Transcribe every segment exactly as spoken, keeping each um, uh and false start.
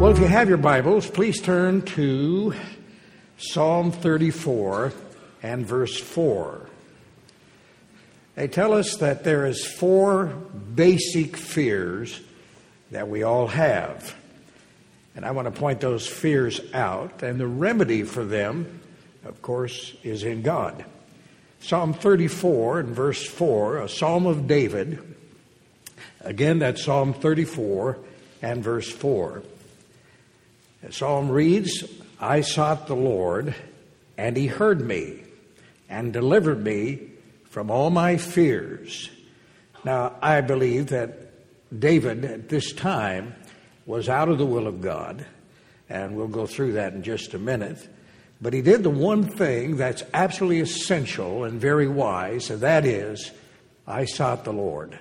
Well, if you have your Bibles, please turn to Psalm thirty-four and verse four. They tell us that there is four basic fears that we all have. And I want to point those fears out, and the remedy for them, of course, is in God. Psalm thirty-four and verse four, a psalm of David. Again, that's Psalm thirty-four and verse four. The psalm reads, I sought the Lord, and he heard me, and delivered me from all my fears. Now, I believe that David at this time was out of the will of God, and we'll go through that in just a minute. But he did the one thing that's absolutely essential and very wise, and that is, I sought the Lord.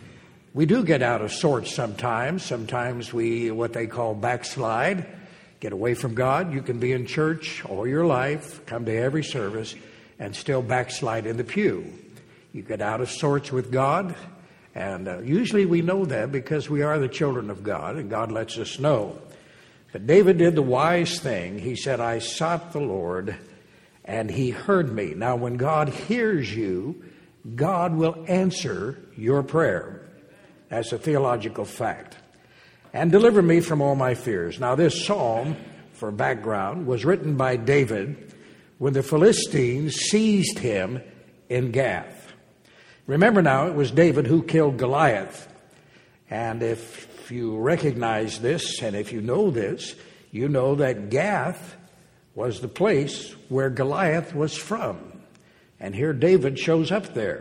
We do get out of sorts sometimes. Sometimes we, what they call backslide, get away from God. You can be in church all your life, come to every service, and still backslide in the pew. You get out of sorts with God, and uh, usually we know that because we are the children of God, and God lets us know. But David did the wise thing. He said, I sought the Lord, and he heard me. Now, when God hears you, God will answer your prayer. That's a theological fact. And deliver me from all my fears. Now, this psalm, for background, was written by David when the Philistines seized him in Gath. Remember now, it was David who killed Goliath. And if you recognize this, and if you know this, you know that Gath was the place where Goliath was from. And here David shows up there.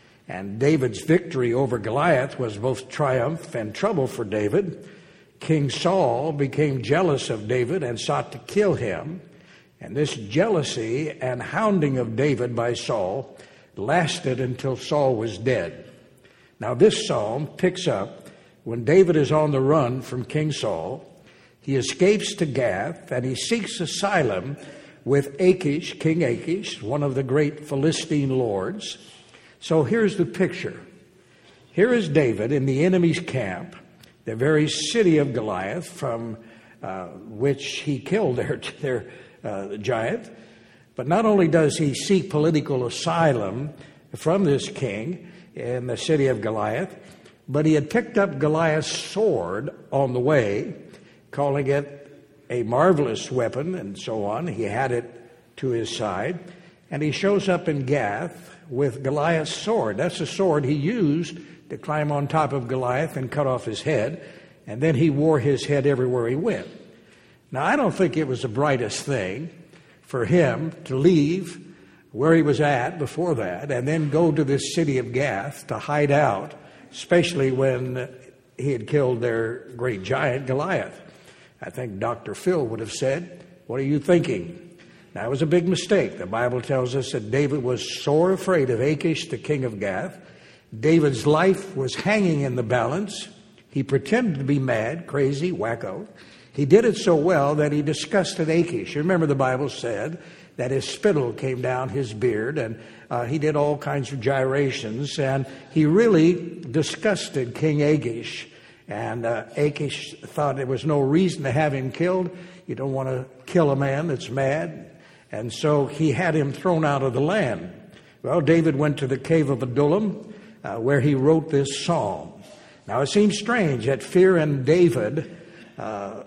And David's victory over Goliath was both triumph and trouble for David. King Saul became jealous of David and sought to kill him. And this jealousy and hounding of David by Saul lasted until Saul was dead. Now this psalm picks up when David is on the run from King Saul. He escapes to Gath and he seeks asylum with Achish, King Achish, one of the great Philistine lords. So here's the picture. Here is David in the enemy's camp, the very city of Goliath, from uh, which he killed their, their uh, giant. But not only does he seek political asylum from this king in the city of Goliath, but he had picked up Goliath's sword on the way, calling it a marvelous weapon and so on. He had it to his side. And he shows up in Gath with Goliath's sword. That's the sword he used to climb on top of Goliath and cut off his head. And then he wore his head everywhere he went. Now, I don't think it was the brightest thing for him to leave where he was at before that and then go to this city of Gath to hide out, especially when he had killed their great giant, Goliath. I think Doctor Phil would have said, what are you thinking? Now, it was a big mistake. The Bible tells us that David was sore afraid of Achish, the king of Gath. David's life was hanging in the balance. He pretended to be mad, crazy, wacko. He did it so well that he disgusted Achish. Remember, the Bible said that his spittle came down his beard, and uh, he did all kinds of gyrations, and he really disgusted King Achish. And uh, Achish thought there was no reason to have him killed. You don't want to kill a man that's mad. And so he had him thrown out of the land. Well, David went to the cave of Adullam, uh, where he wrote this psalm. Now, it seems strange that fear in David, uh,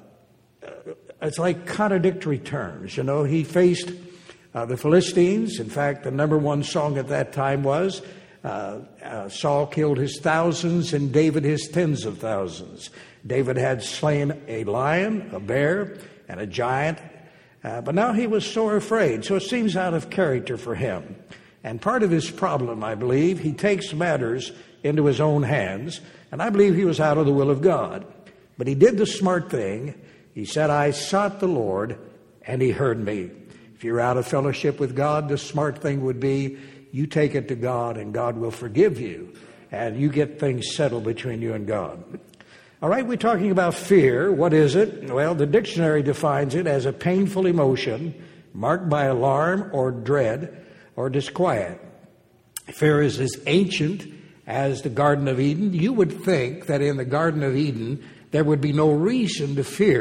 it's like contradictory terms. You know, he faced uh, the Philistines. In fact, the number one song at that time was, uh, uh, Saul killed his thousands and David his tens of thousands. David had slain a lion, a bear, and a giant. Uh, but now he was sore afraid, so it seems out of character for him. And part of his problem, I believe, he takes matters into his own hands, and I believe he was out of the will of God. But he did the smart thing. He said, I sought the Lord, and he heard me. If you're out of fellowship with God, the smart thing would be you take it to God, and God will forgive you, and you get things settled between you and God. All right, we're talking about fear. What is it? Well, the dictionary defines it as a painful emotion marked by alarm or dread or disquiet. Fear is as ancient as the Garden of Eden. You would think that in the Garden of Eden there would be no reason to fear.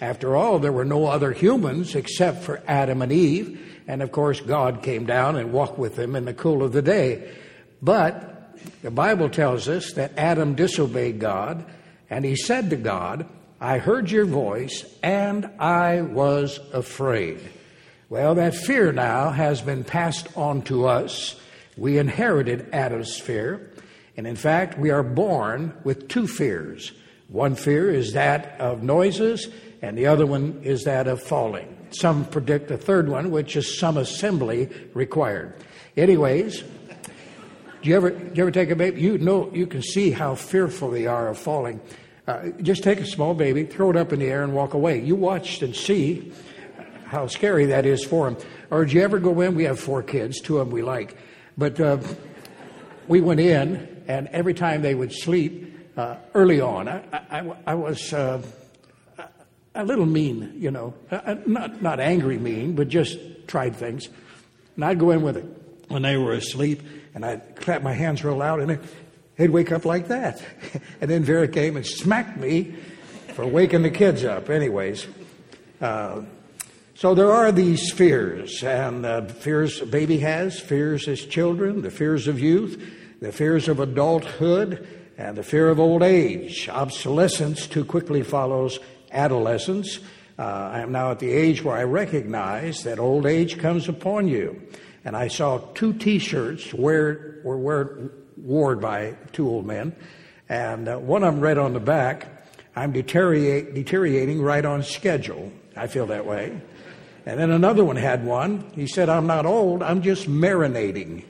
After all, there were no other humans except for Adam and Eve. And of course, God came down and walked with them in the cool of the day. But the Bible tells us that Adam disobeyed God, and he said to God, I heard your voice, and I was afraid. Well, that fear now has been passed on to us. We inherited Adam's fear, and in fact, we are born with two fears. One fear is that of noises, and the other one is that of falling. Some predict a third one, which is some assembly required. Anyways, do you ever do you ever take a baby? You know, you can see how fearful they are of falling. Uh, just take a small baby, throw it up in the air, and walk away. You watch and see how scary that is for them. Or did you ever go in? We have four kids, two of them we like. But uh, we went in, and every time they would sleep, uh, early on, I, I, I was uh, a little mean, you know. Uh, not, not angry mean, but just tried things. And I'd go in with it when they were asleep, and I'd clap my hands real loud, and they'd wake up like that. And then Vera came and smacked me for waking the kids up. Anyways, uh, so there are these fears, and uh, fears a baby has, fears as children, the fears of youth, the fears of adulthood, and the fear of old age. Obsolescence too quickly follows adolescence. Uh, I am now at the age where I recognize that old age comes upon you. And I saw two T-shirts wear, were wear, worn by two old men, and uh, one of them read on the back, I'm deteriorate, deteriorating right on schedule. I feel that way. And then another one had one. He said, I'm not old, I'm just marinating.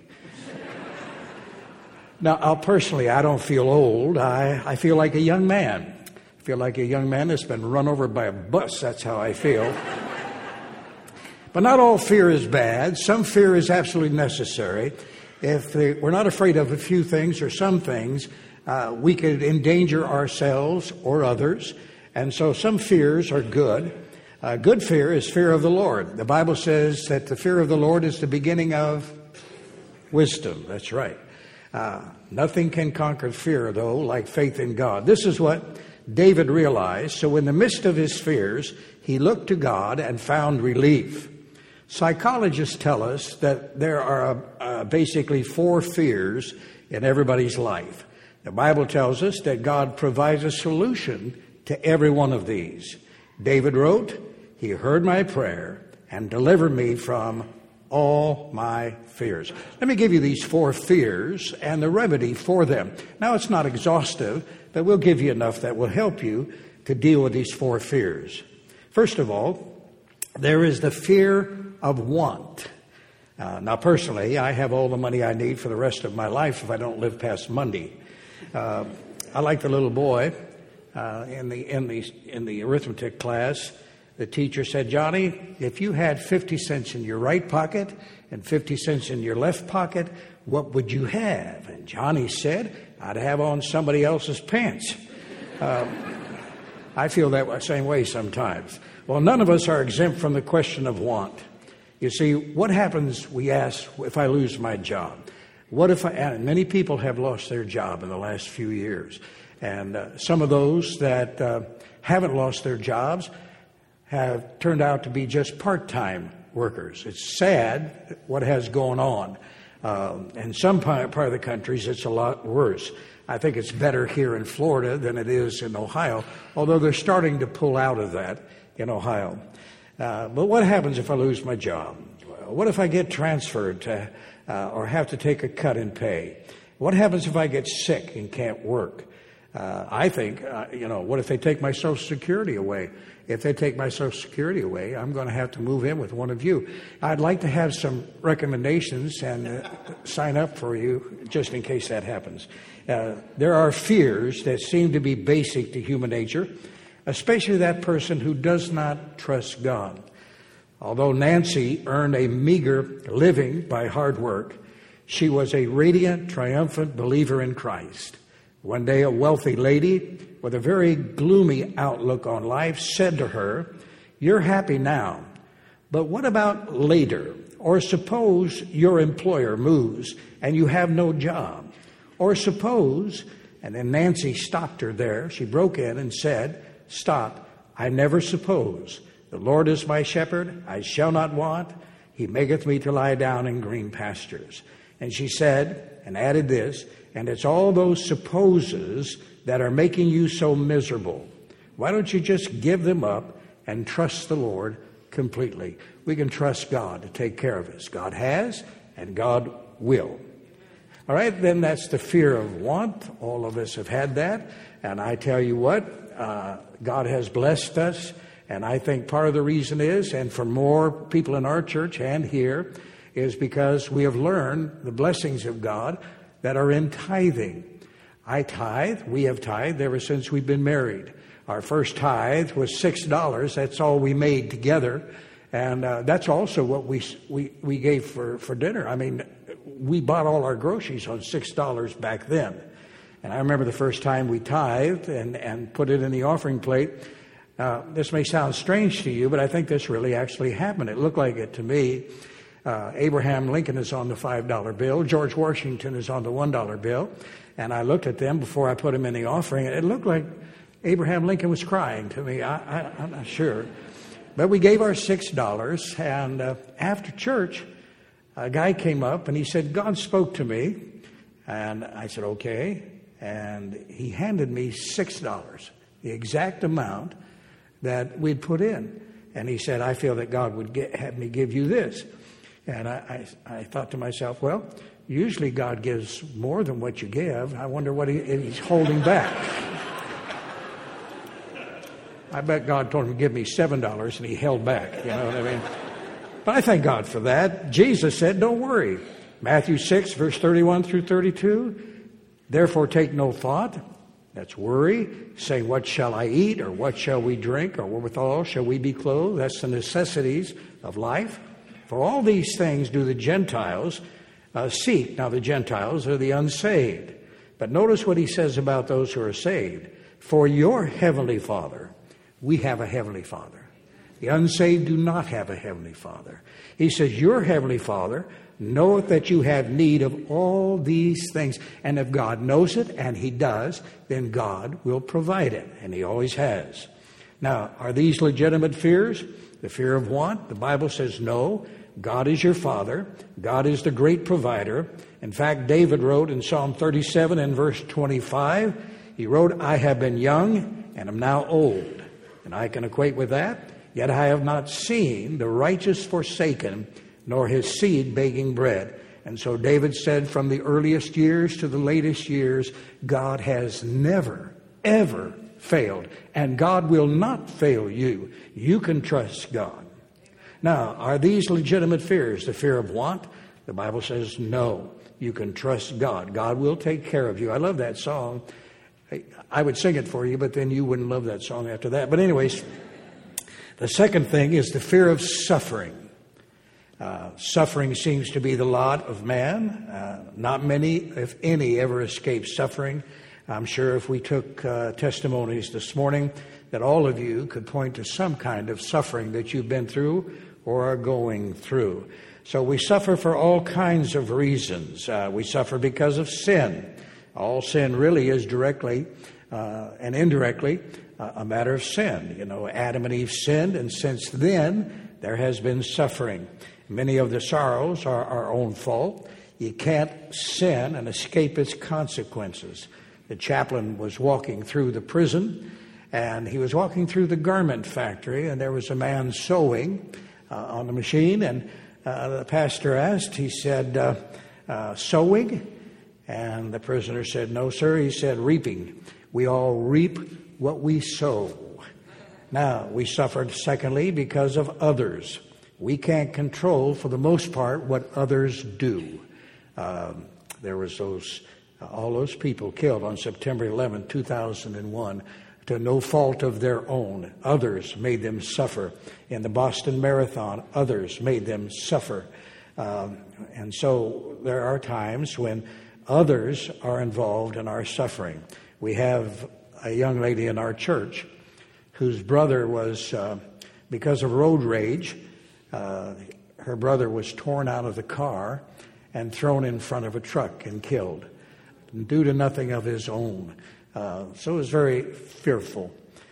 Now, I'll personally, I don't feel old. I, I feel like a young man. I feel like a young man that's been run over by a bus. That's how I feel. But not all fear is bad. Some fear is absolutely necessary. If they, we're not afraid of a few things or some things, uh, we could endanger ourselves or others. And so some fears are good. Uh, good fear is fear of the Lord. The Bible says that the fear of the Lord is the beginning of wisdom. That's right. Uh, nothing can conquer fear, though, like faith in God. This is what David realized. So in the midst of his fears, he looked to God and found relief. Psychologists tell us that there are uh, basically four fears in everybody's life. The Bible tells us that God provides a solution to every one of these. David wrote, He heard my prayer and delivered me from all my fears. Let me give you these four fears and the remedy for them. Now, it's not exhaustive, but we'll give you enough that will help you to deal with these four fears. First of all, there is the fear of want. Uh, now, personally, I have all the money I need for the rest of my life if I don't live past Monday. Uh, I like the little boy uh, in the in the in the arithmetic class. The teacher said, Johnny, if you had fifty cents in your right pocket and fifty cents in your left pocket, what would you have? And Johnny said, I'd have on somebody else's pants. Um, I feel that same way sometimes. Well, none of us are exempt from the question of want. You see, what happens, we ask, if I lose my job? What if I, and many people have lost their job in the last few years. And uh, some of those that uh, haven't lost their jobs have turned out to be just part-time workers. It's sad what has gone on. Um, in some part of the countries, it's a lot worse. I think it's better here in Florida than it is in Ohio, although they're starting to pull out of that in Ohio. Uh, but what happens if I lose my job? What if I get transferred to, uh, or have to take a cut in pay? What happens if I get sick and can't work? Uh, I think, uh, you know, what if they take my Social Security away? If they take my Social Security away, I'm going to have to move in with one of you. I'd like to have some recommendations and uh, sign up for you just in case that happens. Uh, there are fears that seem to be basic to human nature, especially that person who does not trust God. Although Nancy earned a meager living by hard work, she was a radiant, triumphant believer in Christ. One day, a wealthy lady with a very gloomy outlook on life said to her, "You're happy now, but what about later? Or suppose your employer moves and you have no job. Or suppose," and then Nancy stopped her there. She broke in and said, "Stop. I never suppose. The Lord is my shepherd, I shall not want. He maketh me to lie down in green pastures. And she said, and added this, and it's all those supposes that are making you so miserable. Why don't you just give them up and trust the Lord completely? We can trust God to take care of us. God has, and God will. All right, then that's the fear of want. All of us have had that. And I tell you what, uh, God has blessed us. And I think part of the reason is, and for more people in our church and here, is because we have learned the blessings of God that are in tithing. I tithe, we have tithed ever since we've been married. Our first tithe was six dollars. That's all we made together. And uh, that's also what we we, we gave for, for dinner. I mean, we bought all our groceries on six dollars back then. And I remember the first time we tithed and, and put it in the offering plate. Uh, this may sound strange to you, but I think this really actually happened. It looked like it to me. Uh, Abraham Lincoln is on the five dollar bill. George Washington is on the one dollar bill. And I looked at them before I put them in the offering, and it looked like Abraham Lincoln was crying to me. I, I, I'm not sure. But we gave our six dollars, and uh, after church, a guy came up, and he said, God spoke to me. And I said, okay. And he handed me six dollars, the exact amount that we'd put in. And he said, I feel that God would get, have me give you this. And I, I, I thought to myself, well, usually God gives more than what you give. I wonder what he, he's holding back. I bet God told him to give me seven dollars and he held back. You know what I mean? But I thank God for that. Jesus said, don't worry. Matthew six, verse thirty-one through thirty-two. Therefore take no thought. That's worry. Saying, what shall I eat? Or what shall we drink? Or wherewithal shall we be clothed? That's the necessities of life. For all these things do the Gentiles uh, seek. Now the Gentiles are the unsaved. But notice what he says about those who are saved. For your heavenly Father, we have a heavenly Father. The unsaved do not have a heavenly Father. He says, your heavenly Father knoweth that you have need of all these things. And if God knows it, and he does, then God will provide it. And he always has. Now, are these legitimate fears? The fear of want? The Bible says no. God is your Father. God is the great provider. In fact, David wrote in Psalm thirty-seven and verse twenty-five, he wrote, I have been young and am now old. And I can equate with that. Yet I have not seen the righteous forsaken, nor his seed begging bread. And so David said, from the earliest years to the latest years, God has never, ever failed. And God will not fail you. You can trust God. Now, are these legitimate fears? The fear of want? The Bible says no. You can trust God. God will take care of you. I love that song. I would sing it for you, but then you wouldn't love that song after that. But anyways, the second thing is the fear of suffering. Uh, suffering seems to be the lot of man. Uh, not many, if any, ever escape suffering. I'm sure if we took uh, testimonies this morning, that all of you could point to some kind of suffering that you've been through or are going through. So we suffer for all kinds of reasons. Uh, we suffer because of sin. All sin really is directly uh, and indirectly uh, a matter of sin. You know, Adam and Eve sinned, and since then there has been suffering. Many of the sorrows are our own fault. You can't sin and escape its consequences. The chaplain was walking through the prison, and he was walking through the garment factory, and there was a man sewing uh, on the machine, and uh, the pastor asked, he said, uh, uh, sewing? And the prisoner said, no, sir. He said, reaping. We all reap what we sow. Now, we suffered, secondly, because of others. We can't control, for the most part, what others do. Um, there was those, uh, all those people killed on September eleventh, two thousand one, to no fault of their own. Others made them suffer. In the Boston Marathon, others made them suffer. Um, and so there are times when others are involved in our suffering. We have a young lady in our church whose brother was, uh, because of road rage, Uh, her brother was torn out of the car and thrown in front of a truck and killed, due to nothing of his own. Uh, so it was very fearful.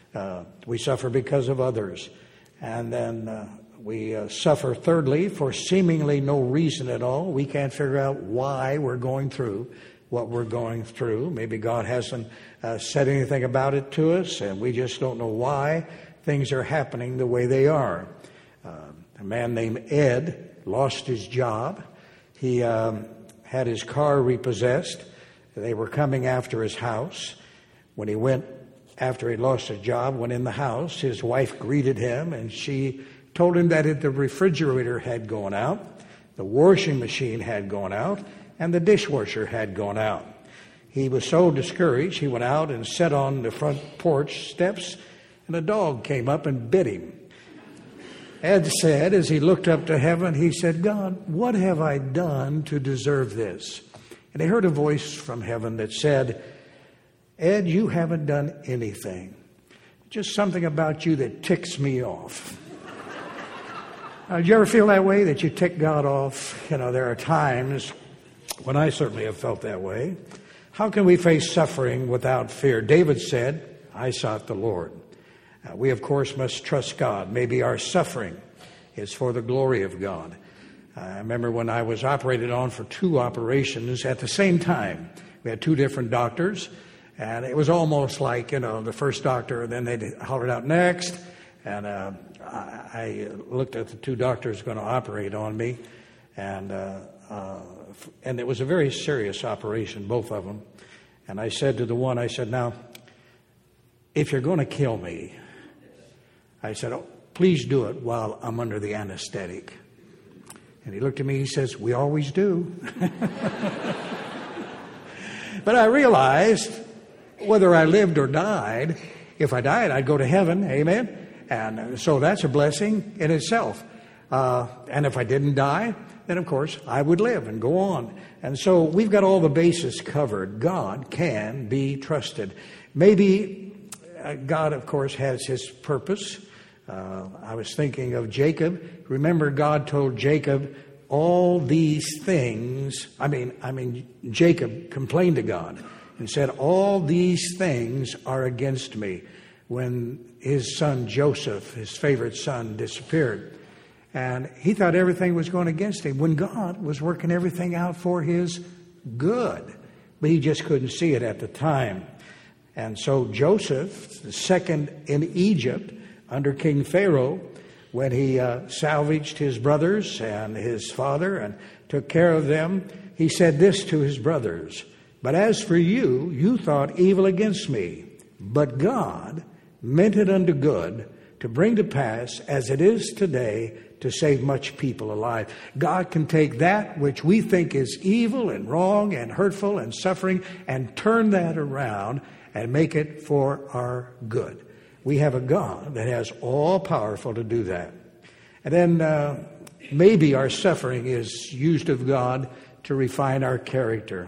Uh, we suffer because of others. And then uh, we uh, suffer, thirdly, for seemingly no reason at all. We can't figure out why we're going through what we're going through. Maybe God hasn't uh, said anything about it to us, and we just don't know why things are happening the way they are. Uh, a man named Ed lost his job. He um, had his car repossessed. They were coming after his house. When he went, after he lost his job, went in the house, his wife greeted him, and she told him that the refrigerator had gone out, the washing machine had gone out, and the dishwasher had gone out. He was so discouraged, he went out and sat on the front porch steps, and a dog came up and bit him. Ed said, as he looked up to heaven, he said, God, what have I done to deserve this? And he heard a voice from heaven that said, Ed, you haven't done anything. Just something about you that ticks me off. Uh, do you ever feel that way, that you tick God off? You know, there are times when I certainly have felt that way. How can we face suffering without fear? David said, I sought the Lord. Uh, we, of course, must trust God. Maybe our suffering is for the glory of God. Uh, I remember when I was operated on for two operations at the same time. We had two different doctors, and it was almost like, you know, the first doctor, and then they hollered out next, and uh, I, I looked at the two doctors going to operate on me, and uh, uh, and it was a very serious operation, both of them. And I said to the one, I said, now, if you're going to kill me, I said, oh, please do it while I'm under the anesthetic. And he looked at me, he says, we always do. But I realized whether I lived or died, if I died, I'd go to heaven, amen? And so that's a blessing in itself. Uh, and if I didn't die, then of course I would live and go on. And so we've got all the bases covered. God can be trusted. Maybe uh, God, of course, has his purpose. Uh, I was thinking of Jacob. Remember, God told Jacob all these things. I mean, I mean, Jacob complained to God and said, all these things are against me. When his son Joseph, his favorite son, disappeared. And he thought everything was going against him when God was working everything out for his good. But he just couldn't see it at the time. And so Joseph, the second in Egypt under King Pharaoh, when he uh, salvaged his brothers and his father and took care of them, he said this to his brothers, but as for you, you thought evil against me, but God meant it unto good to bring to pass as it is today to save much people alive. God can take that which we think is evil and wrong and hurtful and suffering and turn that around and make it for our good. We have a God that has all powerful to do that. And then uh, maybe our suffering is used of God to refine our character.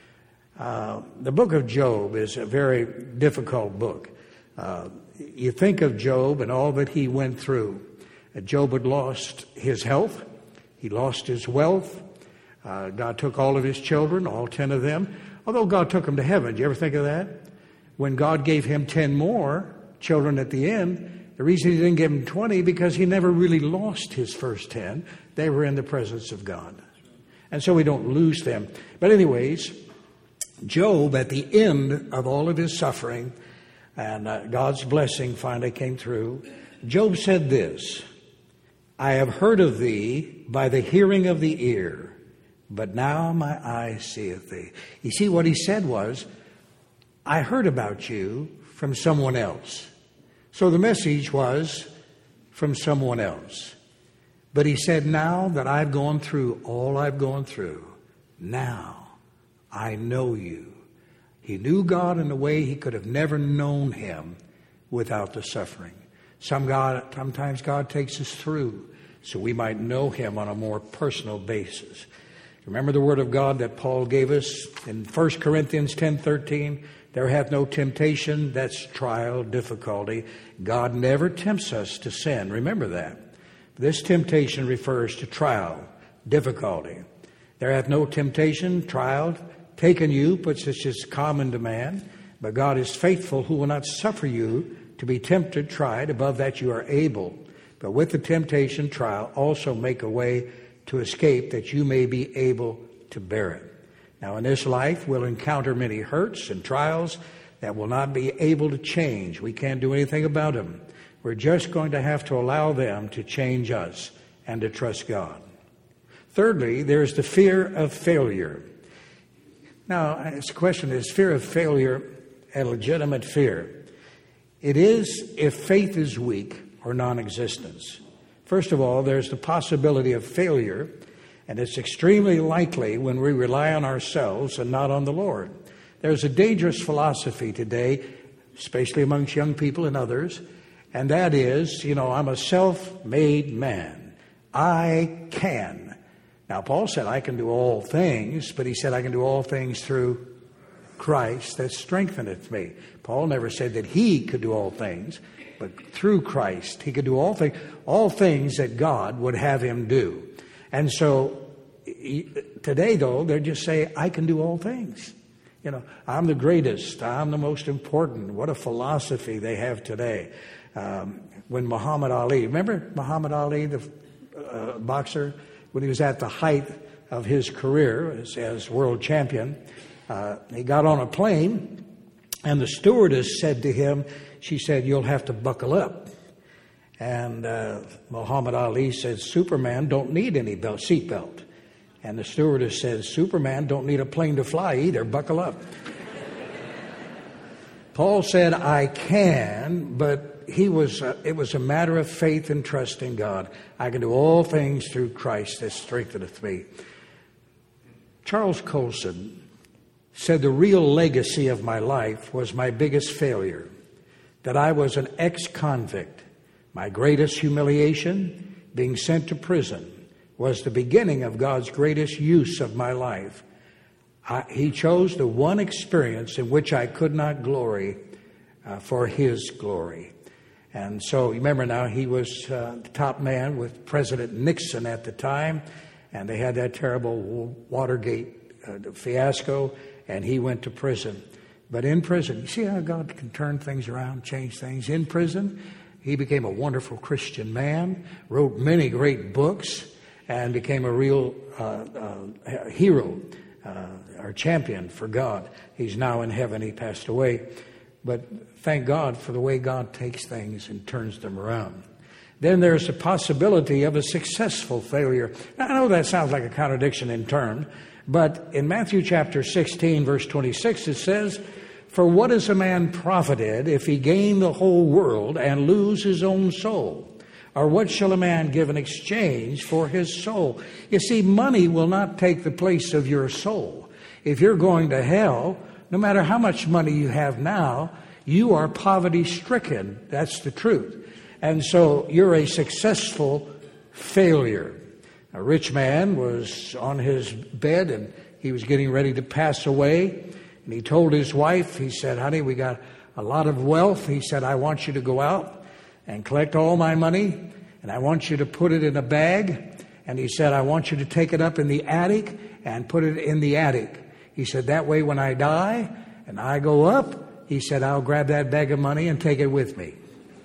Uh, the book of Job is a very difficult book. Uh, you think of Job and all that he went through. Uh, Job had lost his health. He lost his wealth. Uh, God took all of his children, all ten of them. Although God took them to heaven. Do you ever think of that? When God gave him ten more children at the end, the reason he didn't give him twenty, because he never really lost his first ten. They were in the presence of God. And so we don't lose them. But anyways, Job, at the end of all of his suffering, and uh, God's blessing finally came through, Job said this, I have heard of thee by the hearing of the ear, but now my eye seeth thee. You see, what he said was, I heard about you from someone else. So the message was from someone else. But he said, now that I've gone through all I've gone through, now I know you. He knew God in a way he could have never known him without the suffering. Some God, sometimes God takes us through so we might know him on a more personal basis. Remember the word of God that Paul gave us in First Corinthians ten thirteen? There hath no temptation, that's trial, difficulty. God never tempts us to sin. Remember that. This temptation refers to trial, difficulty. There hath no temptation, trial, taken you, but such is common to man. But God is faithful, who will not suffer you to be tempted, tried, above that you are able. But with the temptation, trial, also make a way to escape, that you may be able to bear it. Now in this life, we'll encounter many hurts and trials that will not be able to change. We can't do anything about them. We're just going to have to allow them to change us and to trust God. Thirdly, there's the fear of failure. Now, this question is fear of failure a legitimate fear? It is if faith is weak or non-existence. First of all, there's the possibility of failure, and it's extremely likely when we rely on ourselves and not on the Lord. There's a dangerous philosophy today, especially amongst young people and others, and that is, you know, I'm a self-made man. I can. Now, Paul said, I can do all things, but he said, I can do all things through Christ that strengtheneth me. Paul never said that he could do all things, but through Christ he could do all things, all things that God would have him do. And so today, though, they just say, I can do all things. You know, I'm the greatest. I'm the most important. What a philosophy they have today. Um, when Muhammad Ali, remember Muhammad Ali, the uh, boxer, when he was at the height of his career as, as world champion, uh, he got on a plane, and the stewardess said to him, she said, you'll have to buckle up. And uh, Muhammad Ali said, Superman don't need any belt, seat belt. And the stewardess says, Superman don't need a plane to fly either, buckle up. Paul said, I can, but he was. Uh, it was a matter of faith and trust in God. I can do all things through Christ that strengtheneth me. Charles Colson said the real legacy of my life was my biggest failure, that I was an ex-convict. My greatest humiliation, being sent to prison, was the beginning of God's greatest use of my life. I, he chose the one experience in which I could not glory uh, for His glory. And so, remember now, he was uh, the top man with President Nixon at the time, and they had that terrible Watergate uh, fiasco, and he went to prison. But in prison, you see how God can turn things around, change things? In prison, he became a wonderful Christian man, wrote many great books, and became a real uh, uh, hero, uh, or champion for God. He's now in heaven. He passed away. But thank God for the way God takes things and turns them around. Then there's the possibility of a successful failure. Now, I know that sounds like a contradiction in term, but in Matthew chapter sixteen, verse twenty-six, it says, for what is a man profited if he gain the whole world and lose his own soul? Or what shall a man give in exchange for his soul? You see, money will not take the place of your soul. If you're going to hell, no matter how much money you have now, you are poverty-stricken. That's the truth. And so you're a successful failure. A rich man was on his bed and he was getting ready to pass away. And he told his wife, he said, honey, we got a lot of wealth. He said, I want you to go out and collect all my money, and I want you to put it in a bag. And he said, I want you to take it up in the attic and put it in the attic. He said, that way when I die and I go up, he said, I'll grab that bag of money and take it with me.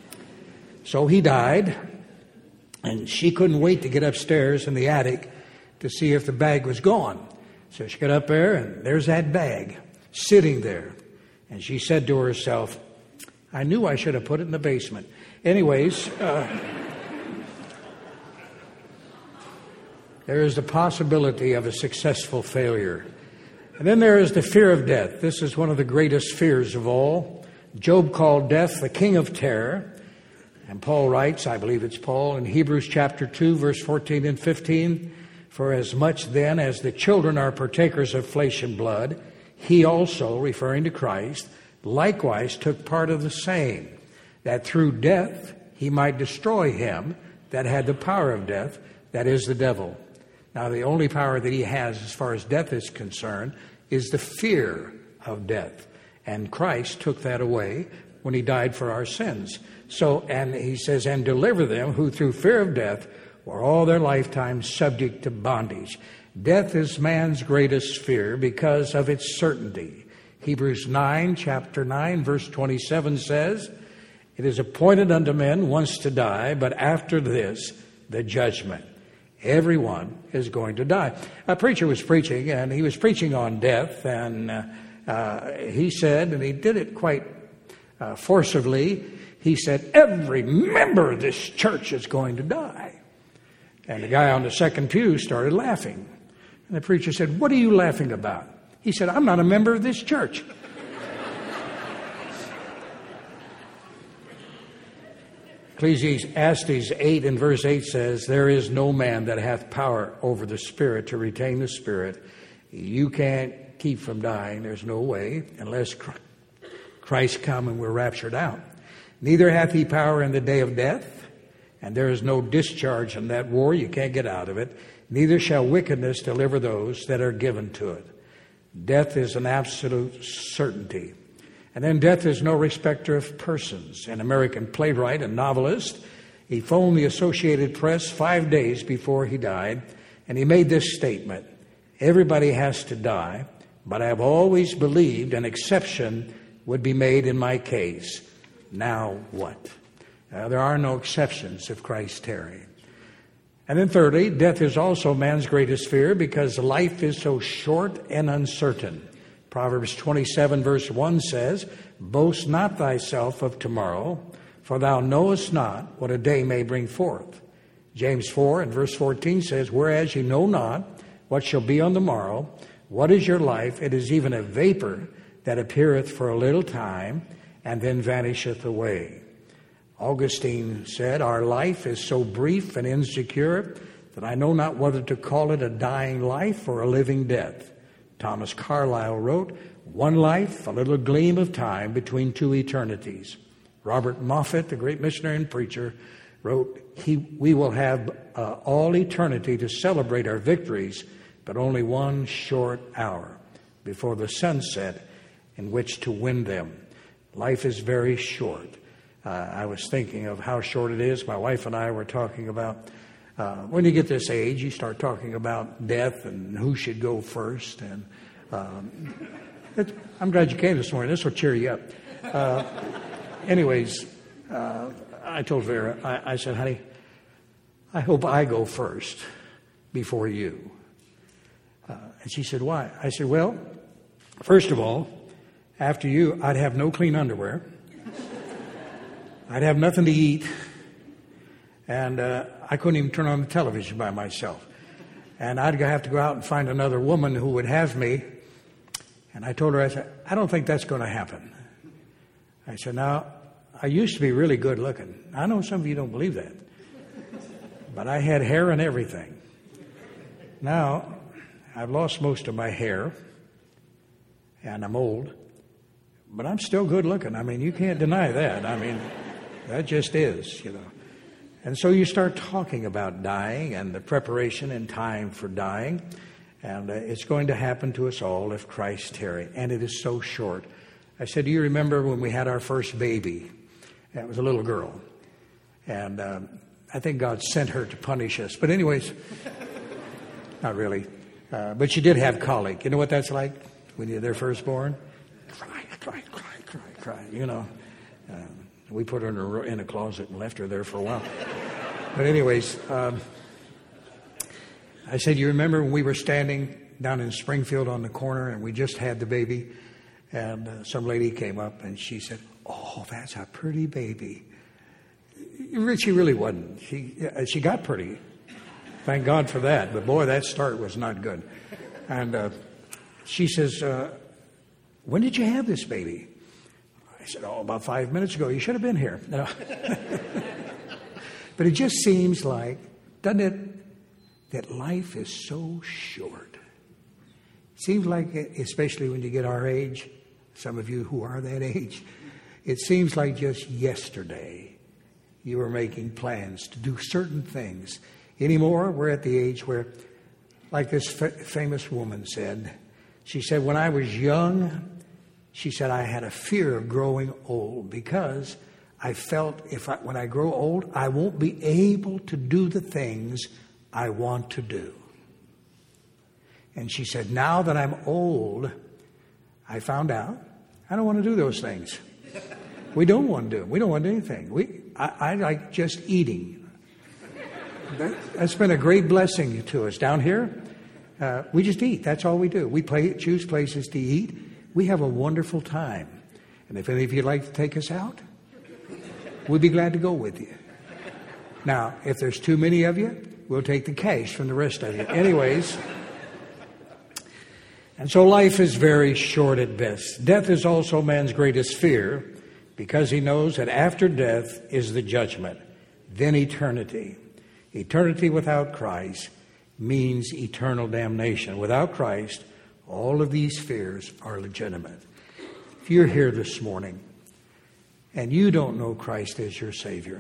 So he died, and she couldn't wait to get upstairs in the attic to see if the bag was gone. So she got up there, and there's that bag sitting there. And she said to herself, I knew I should have put it in the basement. Anyways, uh, there is the possibility of a successful failure. And then there is the fear of death. This is one of the greatest fears of all. Job called death the king of terror. And Paul writes, I believe it's Paul, in Hebrews chapter two, verse fourteen and fifteen, for as much then as the children are partakers of flesh and blood, he also, referring to Christ, likewise took part of the same, that through death he might destroy him that had the power of death, that is the devil. Now, the only power that he has as far as death is concerned is the fear of death. And Christ took that away when he died for our sins. So, and he says, and deliver them who through fear of death were all their lifetime subject to bondage. Death is man's greatest fear because of its certainty. Hebrews nine, chapter nine, verse twenty-seven says, It is appointed unto men once to die, but after this, the judgment. Everyone is going to die. A preacher was preaching, and he was preaching on death, and uh, uh, he said, and he did it quite uh, forcibly, he said, every member of this church is going to die. And the guy on the second pew started laughing. And the preacher said, what are you laughing about? He said, I'm not a member of this church. Ecclesiastes eight and verse eight says, there is no man that hath power over the Spirit to retain the Spirit. You can't keep from dying. There's no way unless Christ come and we're raptured out. Neither hath he power in the day of death, and there is no discharge in that war. You can't get out of it. Neither shall wickedness deliver those that are given to it. Death is an absolute certainty. And then death is no respecter of persons. An American playwright and novelist, he phoned the Associated Press five days before he died, and he made this statement, everybody has to die, but I've always believed an exception would be made in my case. Now what? Uh, there are no exceptions if Christ tarry. And then thirdly, death is also man's greatest fear because life is so short and uncertain. Proverbs twenty-seven verse one says, boast not thyself of tomorrow, for thou knowest not what a day may bring forth. James four and verse fourteen says, whereas ye know not what shall be on the morrow, what is your life? It is even a vapor that appeareth for a little time, and then vanisheth away. Augustine said, our life is so brief and insecure that I know not whether to call it a dying life or a living death. Thomas Carlyle wrote, one life, a little gleam of time between two eternities. Robert Moffat, the great missionary and preacher, wrote, he, we will have uh, all eternity to celebrate our victories, but only one short hour before the sunset in which to win them. Life is very short. Uh, I was thinking of how short it is. My wife and I were talking about Uh, when you get this age, you start talking about death and who should go first. And um, it, I'm glad you came this morning. This will cheer you up. Uh, anyways, uh, I told Vera, I, I said, honey, I hope I go first before you. Uh, and she said, why? I said, well, first of all, after you, I'd have no clean underwear. I'd have nothing to eat. And uh, I couldn't even turn on the television by myself. And I'd have to go out and find another woman who would have me. And I told her, I said, I don't think that's going to happen. I said, now, I used to be really good looking. I know some of you don't believe that. But I had hair and everything. Now, I've lost most of my hair. And I'm old. But I'm still good looking. I mean, you can't deny that. I mean, that just is, you know. And so you start talking about dying and the preparation and time for dying. And uh, it's going to happen to us all if Christ tarry. And it is so short. I said, do you remember when we had our first baby? It was a little girl. And um, I think God sent her to punish us. But anyways, not really. Uh, but she did have colic. You know what that's like when you're their firstborn? Cry, cry, cry, cry, cry, you know. Um, We put her in a, in a closet and left her there for a while. But anyways, um, I said, you remember when we were standing down in Springfield on the corner and we just had the baby? And uh, some lady came up and she said, oh, that's a pretty baby. She really wasn't. She, she got pretty. Thank God for that. But boy, that start was not good. And uh, she says, uh, when did you have this baby? I said, oh, about five minutes ago. You should have been here. No. But it just seems like, doesn't it, that life is so short. It seems like, especially when you get our age, some of you who are that age, it seems like just yesterday you were making plans to do certain things. Anymore, we're at the age where, like this f- famous woman said, she said, when I was young, she said, I had a fear of growing old because I felt if I, when I grow old, I won't be able to do the things I want to do. And she said, now that I'm old, I found out I don't want to do those things. We don't want to do it. We don't want to do anything. We, I, I like just eating. That, that's been a great blessing to us. Down here, uh, we just eat. That's all we do. We play, choose places to eat. We have a wonderful time. And if any of you would like to take us out, we'd be glad to go with you. Now, if there's too many of you, we'll take the cash from the rest of you. Anyways, and so life is very short at best. Death is also man's greatest fear because he knows that after death is the judgment, then eternity. Eternity without Christ means eternal damnation. Without Christ, all of these fears are legitimate. If you're here this morning and you don't know Christ as your Savior,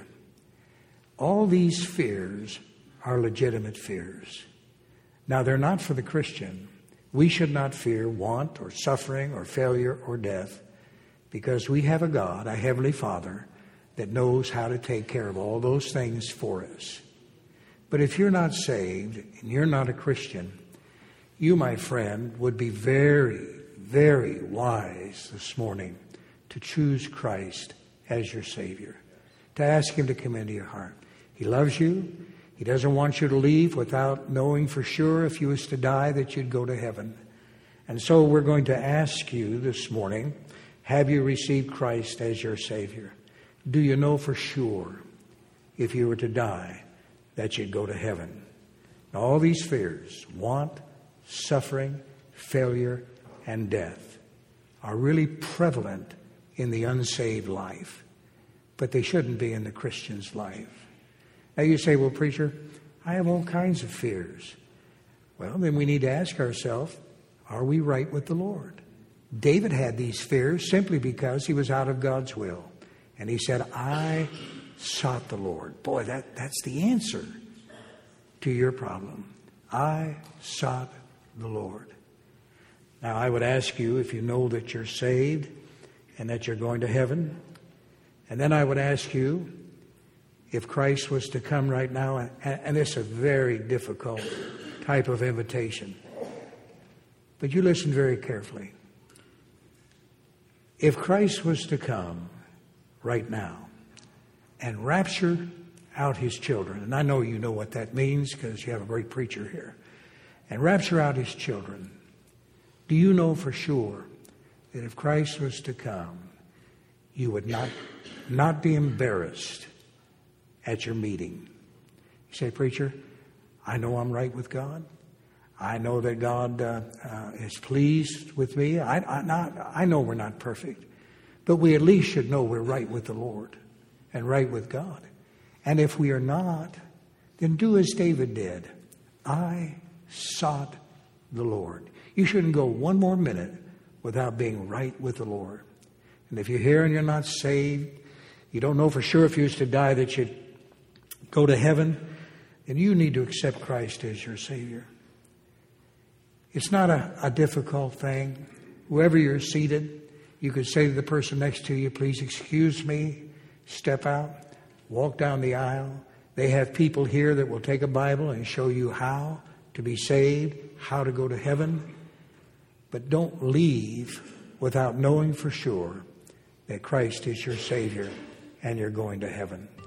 all these fears are legitimate fears. Now, they're not for the Christian. We should not fear want or suffering or failure or death because we have a God, a Heavenly Father, that knows how to take care of all those things for us. But if you're not saved and you're not a Christian, you, my friend, would be very, very wise this morning to choose Christ as your Savior, to ask Him to come into your heart. He loves you. He doesn't want you to leave without knowing for sure if you was to die that you'd go to heaven. And so we're going to ask you this morning, have you received Christ as your Savior? Do you know for sure if you were to die that you'd go to heaven? All these fears, want, suffering, failure, and death, are really prevalent in the unsaved life, but they shouldn't be in the Christian's life. Now you say, well, preacher, I have all kinds of fears. Well, then we need to ask ourselves, are we right with the Lord? David had these fears simply because he was out of God's will. And he said, I sought the Lord. Boy, that, that's the answer to your problem. I sought the Lord. Now, I would ask you if you know that you're saved and that you're going to heaven. And then I would ask you, if Christ was to come right now, and, and it's a very difficult type of invitation, but you listen very carefully. If Christ was to come right now and rapture out His children, and I know you know what that means because you have a great preacher here, and rapture out His children, do you know for sure that if Christ was to come, you would not, not be embarrassed at your meeting? You say, preacher, I know I'm right with God. I know that God uh, uh, is pleased with me. I, I, not, I know we're not perfect, but we at least should know we're right with the Lord and right with God. And if we are not, then do as David did. I sought the Lord. You shouldn't go one more minute without being right with the Lord. And if you're here and you're not saved, you don't know for sure if you was to die that you'd go to heaven, then you need to accept Christ as your Savior. It's not a, a difficult thing. Wherever you're seated, you could say to the person next to you, please excuse me, step out, walk down the aisle. They have people here that will take a Bible and show you how to be saved, how to go to heaven. But don't leave without knowing for sure that Christ is your Savior and you're going to heaven.